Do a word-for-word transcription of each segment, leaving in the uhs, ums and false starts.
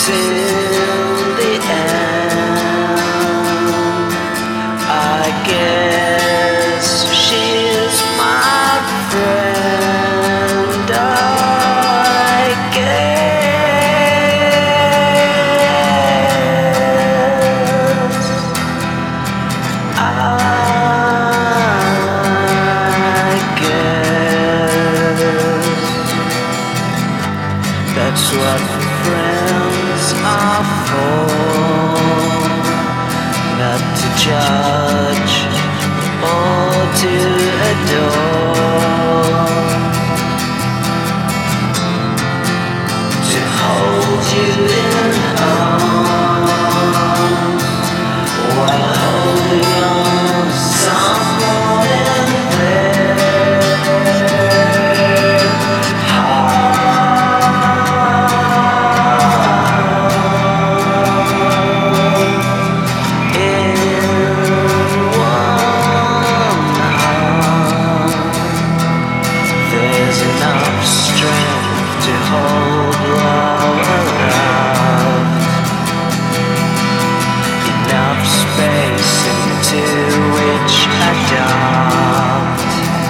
till the end. I guess she's my friend. I guess I guess that's what friends are for, not to judge or to adore, to hold you in arms while holding on to someone in their enough strength to hold love aloft, enough space into which adopt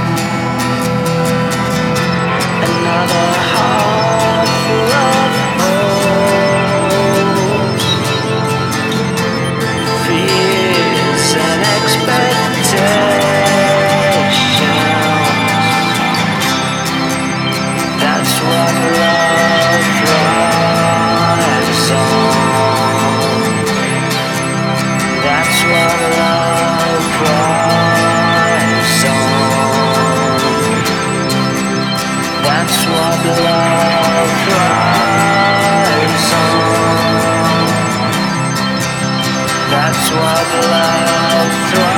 another heart full of hopes, fears and expectations. That's what love thrives on. That's what love thrives on. That's what love thrives on. That's what love thrives on.